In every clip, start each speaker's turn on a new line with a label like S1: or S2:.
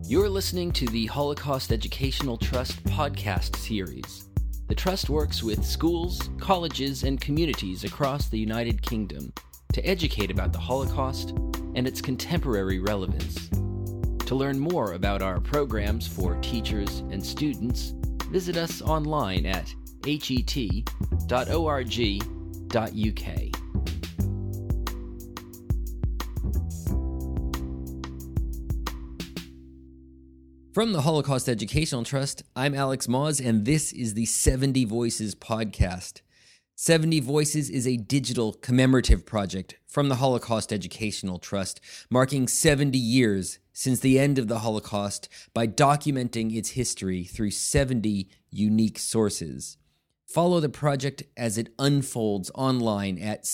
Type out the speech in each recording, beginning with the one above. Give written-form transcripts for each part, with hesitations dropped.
S1: You're listening to the Holocaust Educational Trust podcast series. The Trust works with schools, colleges, and communities across the United Kingdom to educate about the Holocaust and its contemporary relevance. To learn more about our programs for teachers and students, visit us online at het.org.uk. From the Holocaust Educational Trust, I'm Alex Moz, and this is the 70 Voices podcast. 70 Voices is a digital commemorative project from the Holocaust Educational Trust, marking 70 years since the end of the Holocaust by documenting its history through 70 unique sources. Follow the project as it unfolds online at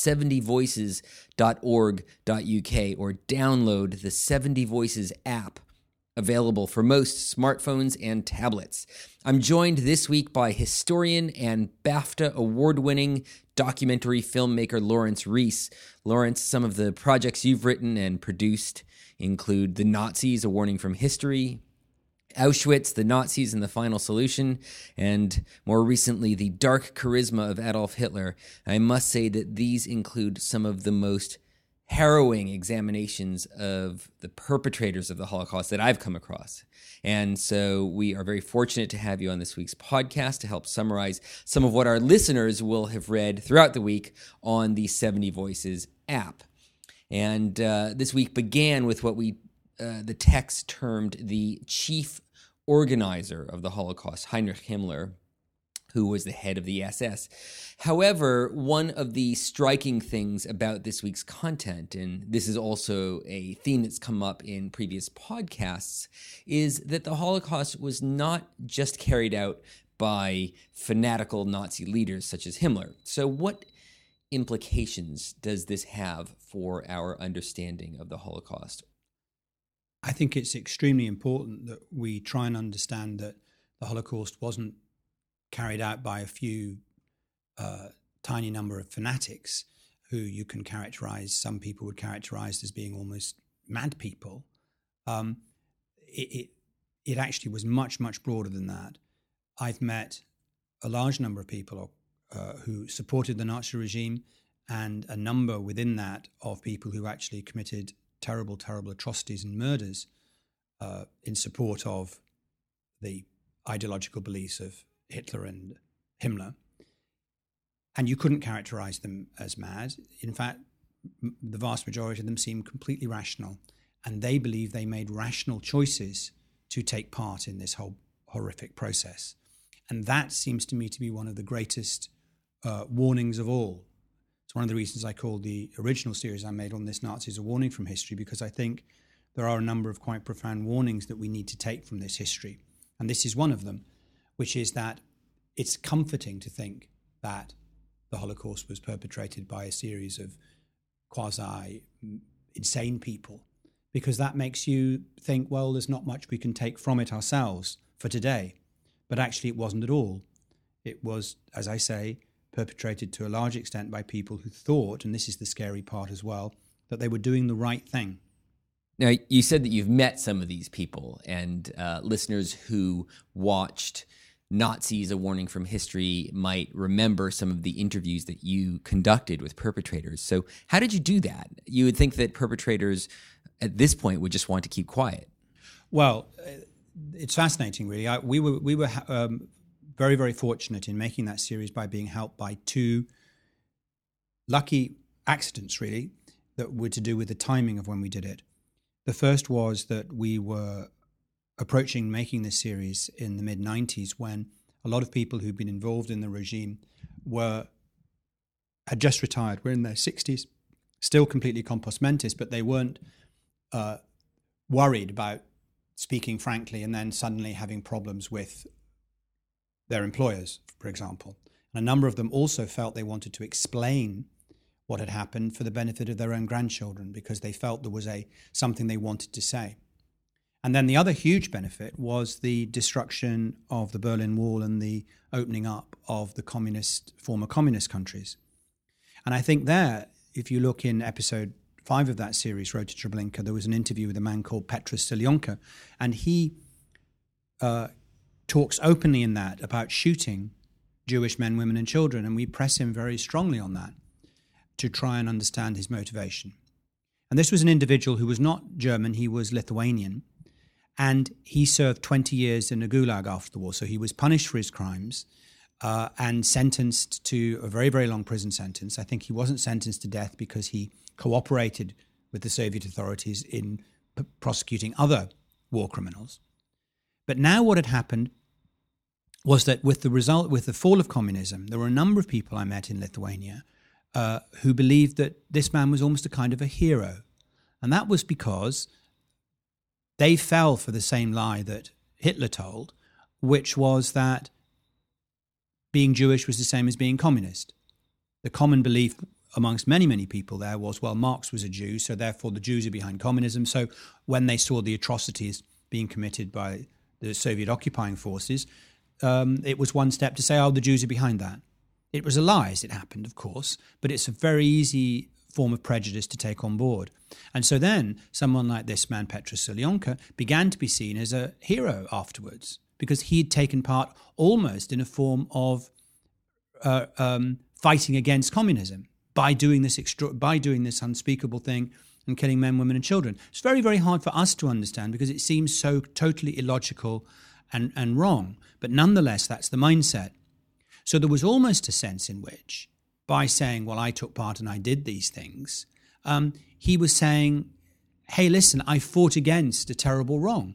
S1: 70voices.org.uk or download the 70 Voices app, available for most smartphones and tablets. I'm joined this week by historian and BAFTA award-winning documentary filmmaker Lawrence Rees. Lawrence, some of the projects you've written and produced include The Nazis, A Warning from History, Auschwitz, The Nazis and the Final Solution, and more recently, The Dark Charisma of Adolf Hitler. I must say that these include some of the most harrowing examinations of the perpetrators of the Holocaust that I've come across. And so we are very fortunate to have you on this week's podcast to help summarize some of what our listeners will have read throughout the week on the 70 Voices app. And this week began with what the text termed the chief organizer of the Holocaust, Heinrich Himmler, who was the head of the SS. However, one of the striking things about this week's content, and this is also a theme that's come up in previous podcasts, is that the Holocaust was not just carried out by fanatical Nazi leaders such as Himmler. So what implications does this have for our understanding of the Holocaust?
S2: I think it's extremely important that we try and understand that the Holocaust wasn't carried out by a few tiny number of fanatics who you can characterize, some people would characterize as being almost mad people. It actually was much, much broader than that. I've met a large number of people who supported the Nazi regime, and a number within that of people who actually committed terrible, terrible atrocities and murders in support of the ideological beliefs of Hitler and Himmler. And you couldn't characterize them as mad. In fact, the vast majority of them seemed completely rational, and they believed they made rational choices to take part in this whole horrific process. And that seems to me to be one of the greatest warnings of all. It's one of the reasons I called the original series I made on this Nazis a Warning from History, because I think there are a number of quite profound warnings that we need to take from this history. And this is one of them, which is that it's comforting to think that the Holocaust was perpetrated by a series of quasi-insane people, because that makes you think, well, there's not much we can take from it ourselves for today. But actually it wasn't at all. It was, as I say, perpetrated to a large extent by people who thought, and this is the scary part as well, that they were doing the right thing.
S1: Now, you said that you've met some of these people, and listeners who watched Nazis, A Warning from History might remember some of the interviews that you conducted with perpetrators. So how did you do that? You would think that perpetrators at this point would just want to keep quiet.
S2: Well, it's fascinating, really. We were very, very fortunate in making that series by being helped by two lucky accidents, really, that were to do with the timing of when we did it. The first was that we were approaching making this series in the mid-90s, when a lot of people who'd been involved in the regime had just retired, were in their 60s, still completely compos mentis, but they weren't worried about speaking frankly and then suddenly having problems with their employers, for example. And a number of them also felt they wanted to explain what had happened for the benefit of their own grandchildren, because they felt there was something they wanted to say. And then the other huge benefit was the destruction of the Berlin Wall and the opening up of the former communist countries. And I think there, if you look in episode 5 of that series, Road to Treblinka, there was an interview with a man called Petrus Silionka, and he talks openly in that about shooting Jewish men, women, and children, and we press him very strongly on that to try and understand his motivation. And this was an individual who was not German, he was Lithuanian, and he served 20 years in a gulag after the war, so he was punished for his crimes and sentenced to a very, very long prison sentence. I think he wasn't sentenced to death because he cooperated with the Soviet authorities in prosecuting other war criminals. But now what had happened was that with the fall of communism, there were a number of people I met in Lithuania who believed that this man was almost a kind of a hero. And that was because they fell for the same lie that Hitler told, which was that being Jewish was the same as being communist. The common belief amongst many, many people there was, well, Marx was a Jew, so therefore the Jews are behind communism. So when they saw the atrocities being committed by the Soviet occupying forces, it was one step to say, oh, the Jews are behind that. It was a lie as it happened, of course, but it's a very easy form of prejudice to take on board. And so then someone like this man, Petrus Silionka, began to be seen as a hero afterwards because he had taken part almost in a form of fighting against communism by doing this unspeakable thing and killing men, women, and children. It's very, very hard for us to understand because it seems so totally illogical and wrong. But nonetheless, that's the mindset. So there was almost a sense in which, by saying, well, I took part and I did these things, he was saying, hey, listen, I fought against a terrible wrong.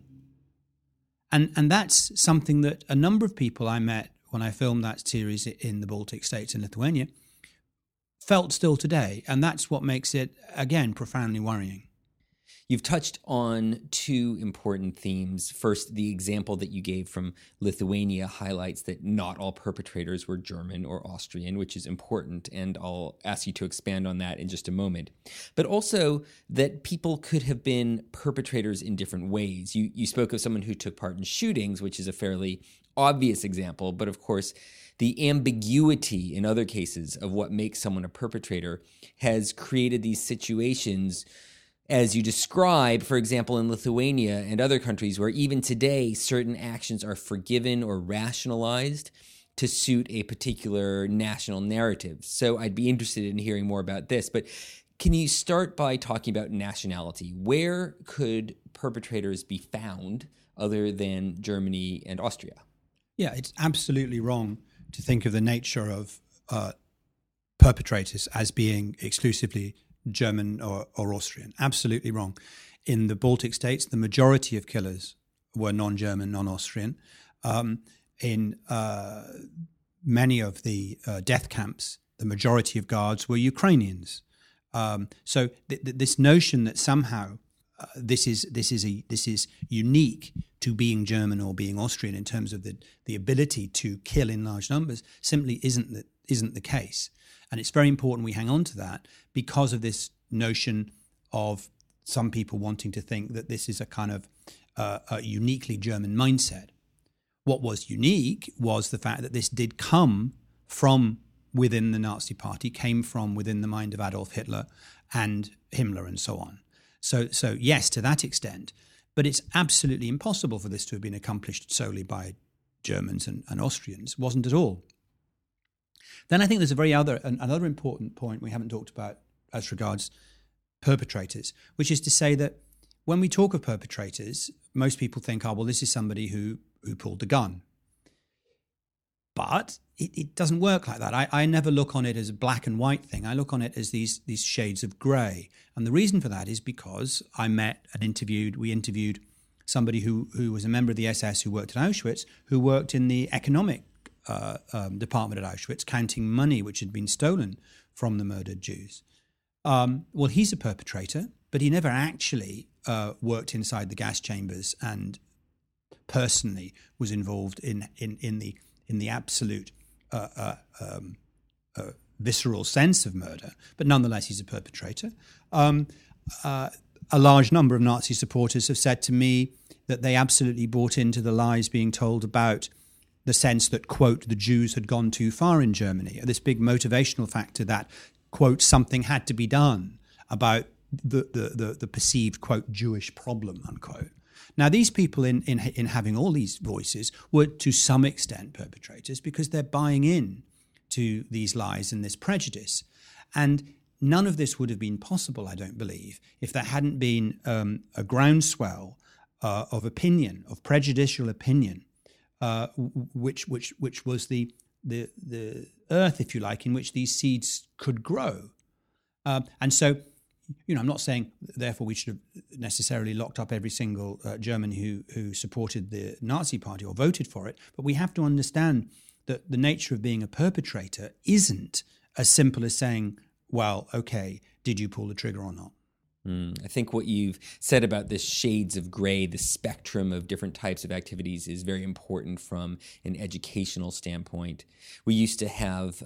S2: And that's something that a number of people I met when I filmed that series in the Baltic states and Lithuania felt still today. And that's what makes it, again, profoundly worrying.
S1: You've touched on two important themes. First, the example that you gave from Lithuania highlights that not all perpetrators were German or Austrian, which is important, and I'll ask you to expand on that in just a moment. But also that people could have been perpetrators in different ways. You spoke of someone who took part in shootings, which is a fairly obvious example, but of course, the ambiguity in other cases of what makes someone a perpetrator has created these situations, as you describe, for example, in Lithuania and other countries where even today certain actions are forgiven or rationalized to suit a particular national narrative. So I'd be interested in hearing more about this. But can you start by talking about nationality? Where could perpetrators be found other than Germany and Austria?
S2: Yeah, it's absolutely wrong to think of the nature of perpetrators as being exclusively German or Austrian. Absolutely wrong. In the Baltic states, the majority of killers were non-German, non-Austrian. In many of the death camps, the majority of guards were Ukrainians. So this notion that somehow this is unique to being German or being Austrian in terms of the ability to kill in large numbers simply isn't the case. And it's very important we hang on to that because of this notion of some people wanting to think that this is a kind of a uniquely German mindset. What was unique was the fact that this did come from within the Nazi Party, came from within the mind of Adolf Hitler and Himmler and so on. So yes, to that extent, but it's absolutely impossible for this to have been accomplished solely by Germans and Austrians. It wasn't at all. Then I think there's another important point we haven't talked about as regards perpetrators, which is to say that when we talk of perpetrators, most people think, oh, well, this is somebody who pulled the gun. But it doesn't work like that. I never look on it as a black and white thing. I look on it as these shades of grey. And the reason for that is because we interviewed somebody who was a member of the SS who worked at Auschwitz, who worked in the economic department at Auschwitz, counting money which had been stolen from the murdered Jews. Well, he's a perpetrator, but he never actually worked inside the gas chambers and personally was involved in the absolute visceral sense of murder. But nonetheless, he's a perpetrator. A large number of Nazi supporters have said to me that they absolutely bought into the lies being told about the sense that, quote, the Jews had gone too far in Germany, this big motivational factor that, quote, something had to be done about the perceived, quote, Jewish problem, unquote. Now, these people in having all these voices were to some extent perpetrators because they're buying in to these lies and this prejudice. And none of this would have been possible, I don't believe, if there hadn't been a groundswell of opinion, of prejudicial opinion, which was the earth, if you like, in which these seeds could grow. And so, I'm not saying, therefore, we should have necessarily locked up every single German who supported the Nazi Party or voted for it, but we have to understand that the nature of being a perpetrator isn't as simple as saying, well, okay, did you pull the trigger or not?
S1: I think what you've said about this shades of gray, the spectrum of different types of activities, is very important from an educational standpoint. We used to have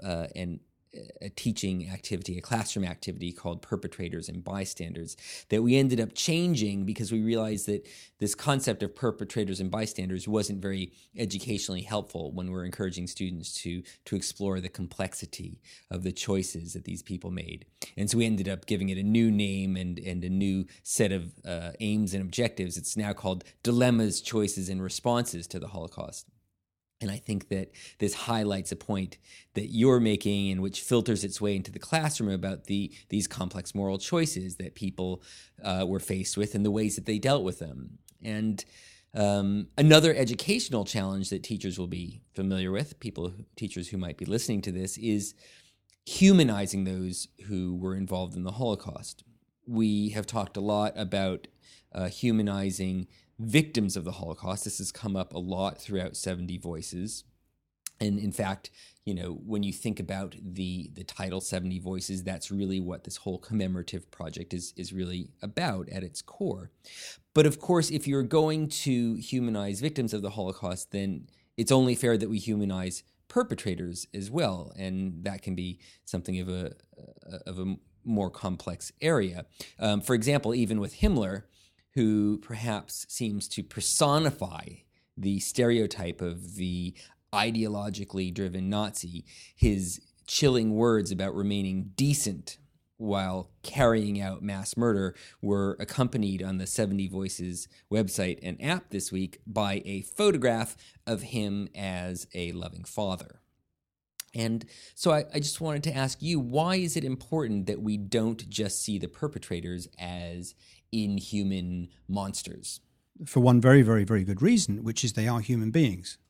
S1: a teaching activity, a classroom activity called Perpetrators and Bystanders that we ended up changing because we realized that this concept of perpetrators and bystanders wasn't very educationally helpful when we're encouraging students to explore the complexity of the choices that these people made. And so we ended up giving it a new name and a new set of aims and objectives. It's now called Dilemmas, Choices, and Responses to the Holocaust. And I think that this highlights a point that you're making and which filters its way into the classroom about these complex moral choices that people were faced with and the ways that they dealt with them. And another educational challenge that teachers will be familiar with, teachers who might be listening to this, is humanizing those who were involved in the Holocaust. We have talked a lot about humanizing victims of the Holocaust. This has come up a lot throughout 70 Voices. And in fact, when you think about the title 70 Voices, that's really what this whole commemorative project is really about at its core. But of course, if you're going to humanize victims of the Holocaust, then it's only fair that we humanize perpetrators as well. And that can be something of a more complex area. For example, even with Himmler, who perhaps seems to personify the stereotype of the ideologically driven Nazi, his chilling words about remaining decent while carrying out mass murder were accompanied on the 70 Voices website and app this week by a photograph of him as a loving father. And so I just wanted to ask you, why is it important that we don't just see the perpetrators as inhuman monsters?
S2: For one very, very, very good reason, which is they are human beings.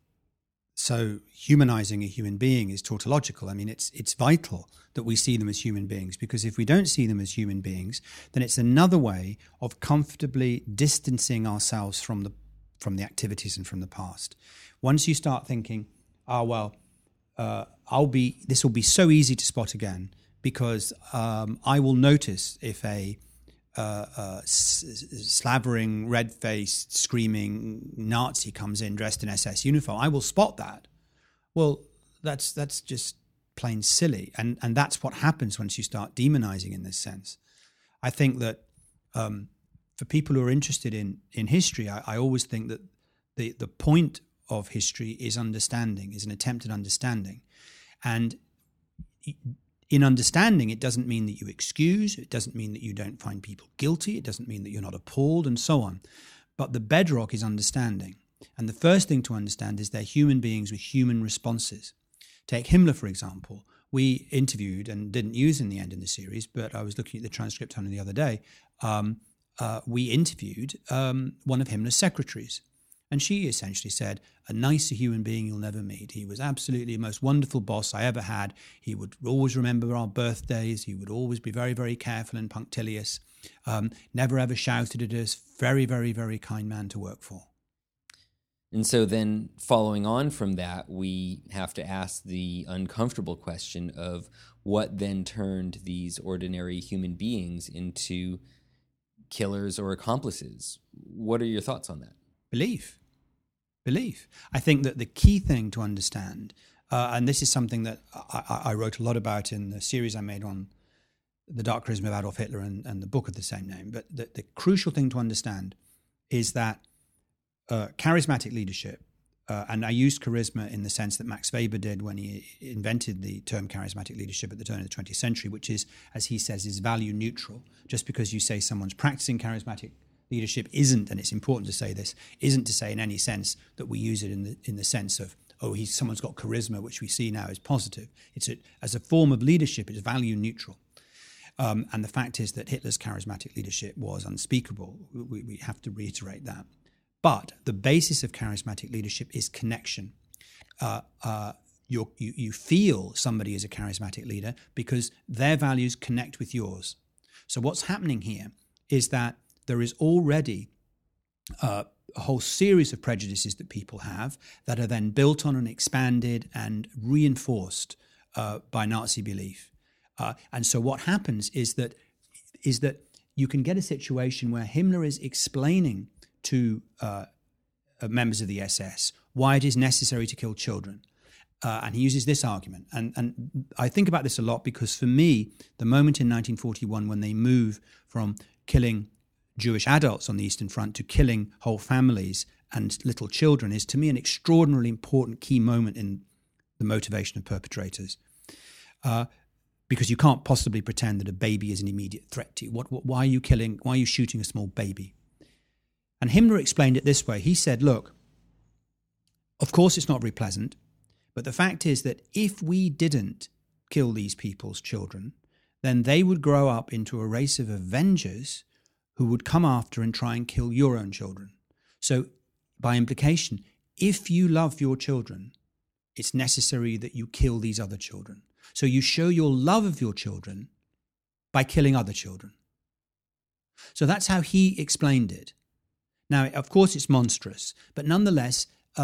S2: So humanizing a human being is tautological. I mean, it's vital that we see them as human beings, because if we don't see them as human beings, then it's another way of comfortably distancing ourselves from the activities and from the past. Once you start thinking, this will be so easy to spot again because I will notice if a slavering, red-faced, screaming Nazi comes in dressed in SS uniform. I will spot that. Well, that's just plain silly, and that's what happens once you start demonizing in this sense. I think that for people who are interested in history, I always think that the point of history is understanding, is an attempt at understanding, and in understanding, it doesn't mean that you excuse, it doesn't mean that you don't find people guilty, it doesn't mean that you're not appalled, and so on. But the bedrock is understanding. And the first thing to understand is they're human beings with human responses. Take Himmler, for example. We interviewed, and didn't use in the end in the series, but I was looking at the transcript only the other day. We interviewed one of Himmler's secretaries. And she essentially said, a nicer human being you'll never meet. He was absolutely the most wonderful boss I ever had. He would always remember our birthdays. He would always be very, very careful and punctilious. Never ever shouted at us. Very, very, very kind man to work for.
S1: And so then following on from that, we have to ask the uncomfortable question of what then turned these ordinary human beings into killers or accomplices. What are your thoughts on that? Belief.
S2: I think that the key thing to understand, and this is something that I wrote a lot about in the series I made on the Dark Charisma of Adolf Hitler and the book of the same name, but the crucial thing to understand is that charismatic leadership and I used charisma in the sense that Max Weber did when he invented the term charismatic leadership at the turn of the 20th century, which is, as he says, is value neutral. Just because you say someone's practicing charismatic leadership isn't, and it's important to say this, isn't to say in any sense that we use it in the sense of, oh, someone's got charisma, which we see now is positive. As a form of leadership, it's value neutral. And the fact is that Hitler's charismatic leadership was unspeakable. We have to reiterate that. But the basis of charismatic leadership is connection. You feel somebody is a charismatic leader because their values connect with yours. So what's happening here is that there is already a whole series of prejudices that people have that are then built on and expanded and reinforced by Nazi belief. And so what happens is that you can get a situation where Himmler is explaining to members of the SS why it is necessary to kill children. And he uses this argument. And I think about this a lot because for me, the moment in 1941 when they move from killing Jewish adults on the Eastern Front to killing whole families and little children is, to me, an extraordinarily important key moment in the motivation of perpetrators. Because you can't possibly pretend that a baby is an immediate threat to you. Why are you shooting a small baby? And Himmler explained it this way. He said, look, of course it's not very pleasant, but the fact is that if we didn't kill these people's children, then they would grow up into a race of avengers who would come after and try and kill your own children. So by implication, if you love your children, it's necessary that you kill these other children. So you show your love of your children by killing other children. So that's how he explained it. Now, of course, it's monstrous, but nonetheless,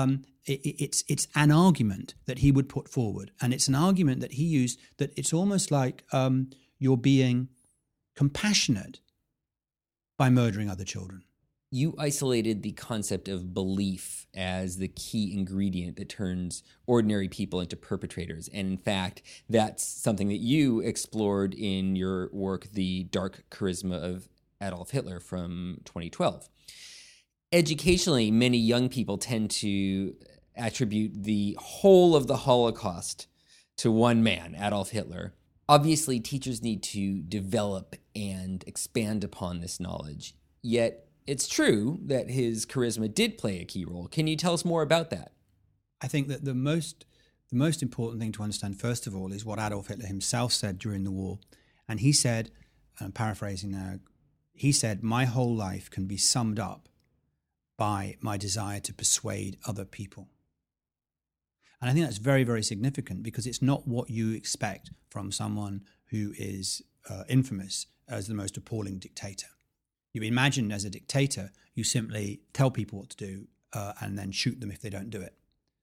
S2: it's an argument that he would put forward. And it's an argument that he used that it's almost like you're being compassionate by murdering other children.
S1: You isolated the concept of belief as the key ingredient that turns ordinary people into perpetrators. And in fact, that's something that you explored in your work, The Dark Charisma of Adolf Hitler from 2012. Educationally, many young people tend to attribute the whole of the Holocaust to one man, Adolf Hitler. Obviously, teachers need to develop and expand upon this knowledge. Yet, it's true that his charisma did play a key role. Can you tell us more about that?
S2: I think that the most important thing to understand, first of all, is what Adolf Hitler himself said during the war. And he said, and I'm paraphrasing now, he said, my whole life can be summed up by my desire to persuade other people. And I think that's very, very significant because it's not what you expect from someone who is infamous as the most appalling dictator. You imagine as a dictator, you simply tell people what to do and then shoot them if they don't do it.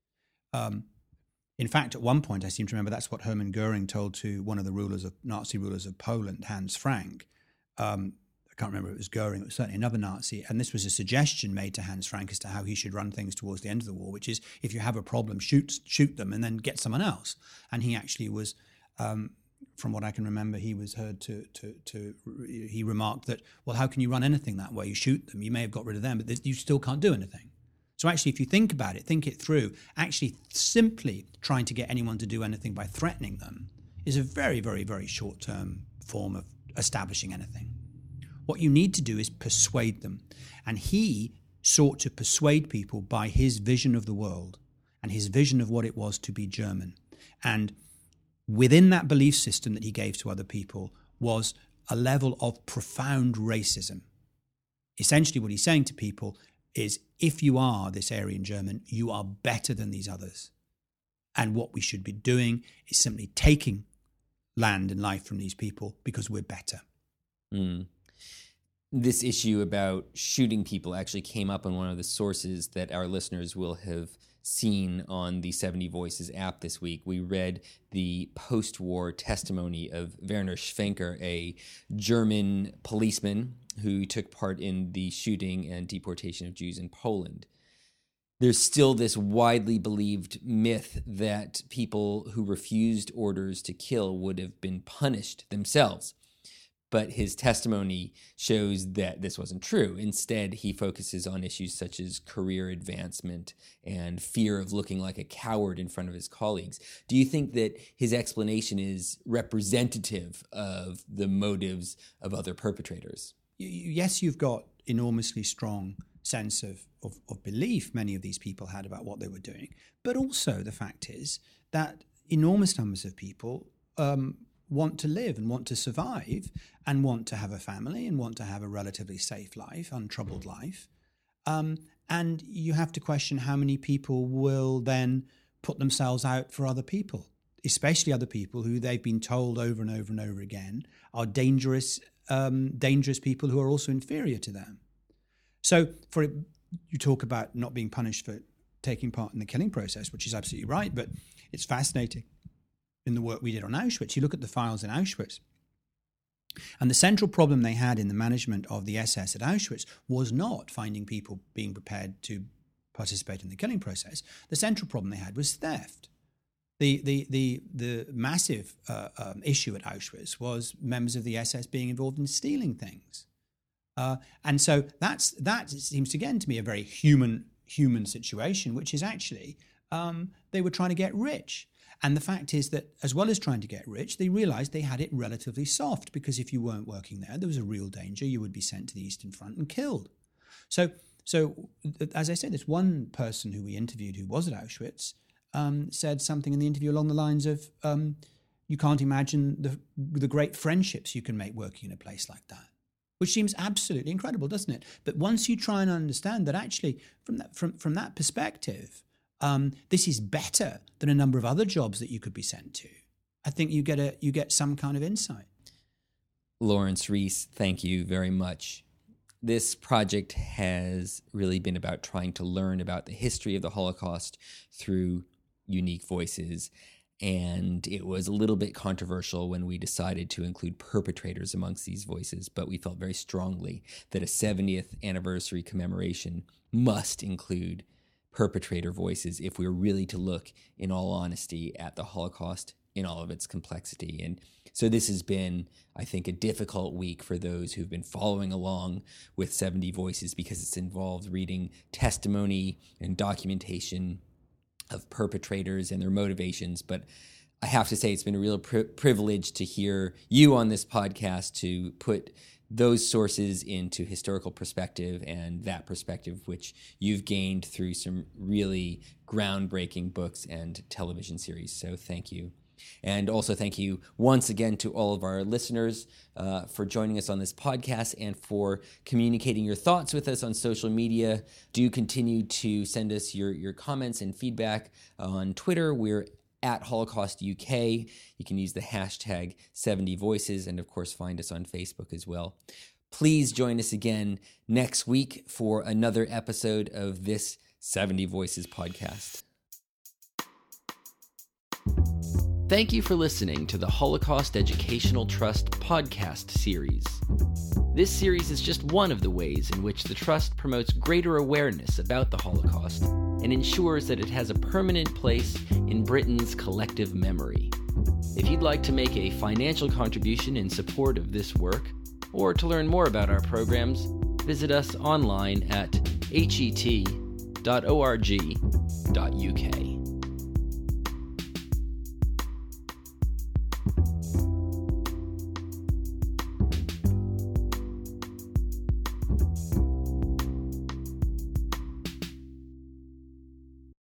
S2: In fact, at one point, I seem to remember that's what Hermann Goering told to one of the Nazi rulers of Poland, Hans Frank. I can't remember if it was Goering, it was certainly another Nazi. And this was a suggestion made to Hans Frank as to how he should run things towards the end of the war, which is if you have a problem, shoot them and then get someone else. And he actually was, from what I can remember, he was heard he remarked that, well, how can you run anything that way? You shoot them, you may have got rid of them, but you still can't do anything. So actually, if you think about it, think it through, actually simply trying to get anyone to do anything by threatening them is a very, very, very short-term form of establishing anything. What you need to do is persuade them. And he sought to persuade people by his vision of the world and his vision of what it was to be German. And within that belief system that he gave to other people was a level of profound racism. Essentially what he's saying to people is, if you are this Aryan German, you are better than these others. And what we should be doing is simply taking land and life from these people because we're better.
S1: Mm. This issue about shooting people actually came up in one of the sources that our listeners will have seen on the 70 Voices app this week. We read the post-war testimony of Werner Schwenker, a German policeman who took part in the shooting and deportation of Jews in Poland. There's still this widely believed myth that people who refused orders to kill would have been punished themselves. but his testimony shows that this wasn't true. Instead, he focuses on issues such as career advancement and fear of looking like a coward in front of his colleagues. Do you think that his explanation is representative of the motives of other perpetrators?
S2: Yes, you've got enormously strong sense of belief many of these people had about what they were doing. But also the fact is that enormous numbers of people want to live and want to survive and want to have a family and want to have a relatively safe life, untroubled life. And you have to question how many people will then put themselves out for other people, especially other people who they've been told over and over and over again are dangerous people who are also inferior to them. So you talk about not being punished for taking part in the killing process, which is absolutely right, but it's fascinating. In the work we did on Auschwitz, you look at the files in Auschwitz, and the central problem they had in the management of the SS at Auschwitz was not finding people being prepared to participate in the killing process. The central problem they had was theft. The massive issue at Auschwitz was members of the SS being involved in stealing things. And so that seems again to me a very human situation, which is actually they were trying to get rich. And the fact is that as well as trying to get rich, they realized they had it relatively soft, because if you weren't working there was a real danger you would be sent to the Eastern Front and killed. So as I said, this one person who we interviewed who was at Auschwitz said something in the interview along the lines of, you can't imagine the great friendships you can make working in a place like that. Which seems absolutely incredible, doesn't it? But once you try and understand that actually from that perspective, this is better than a number of other jobs that you could be sent to, I think you get some kind of insight.
S1: Lawrence Rees, thank you very much. This project has really been about trying to learn about the history of the Holocaust through unique voices. And it was a little bit controversial when we decided to include perpetrators amongst these voices, but we felt very strongly that a 70th anniversary commemoration must include perpetrator voices if we're really to look, in all honesty, at the Holocaust in all of its complexity. And so this has been, I think, a difficult week for those who've been following along with 70 Voices, because it's involved reading testimony and documentation of perpetrators and their motivations. But I have to say it's been a real privilege to hear you on this podcast to put those sources into historical perspective, and that perspective which you've gained through some really groundbreaking books and television series. So thank you. And also thank you once again to all of our listeners for joining us on this podcast and for communicating your thoughts with us on social media. Do continue to send us your comments and feedback on Twitter. We're at Holocaust UK. You can use the hashtag 70Voices, and of course find us on Facebook as well. Please join us again next week for another episode of this 70 Voices podcast. Thank you for listening to the Holocaust Educational Trust podcast series. This series is just one of the ways in which the Trust promotes greater awareness about the Holocaust and ensures that it has a permanent place in Britain's collective memory. If you'd like to make a financial contribution in support of this work, or to learn more about our programs, visit us online at het.org.uk.